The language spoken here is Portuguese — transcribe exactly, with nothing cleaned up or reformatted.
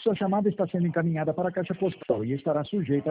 Sua chamada está sendo encaminhada para a caixa postal e estará sujeita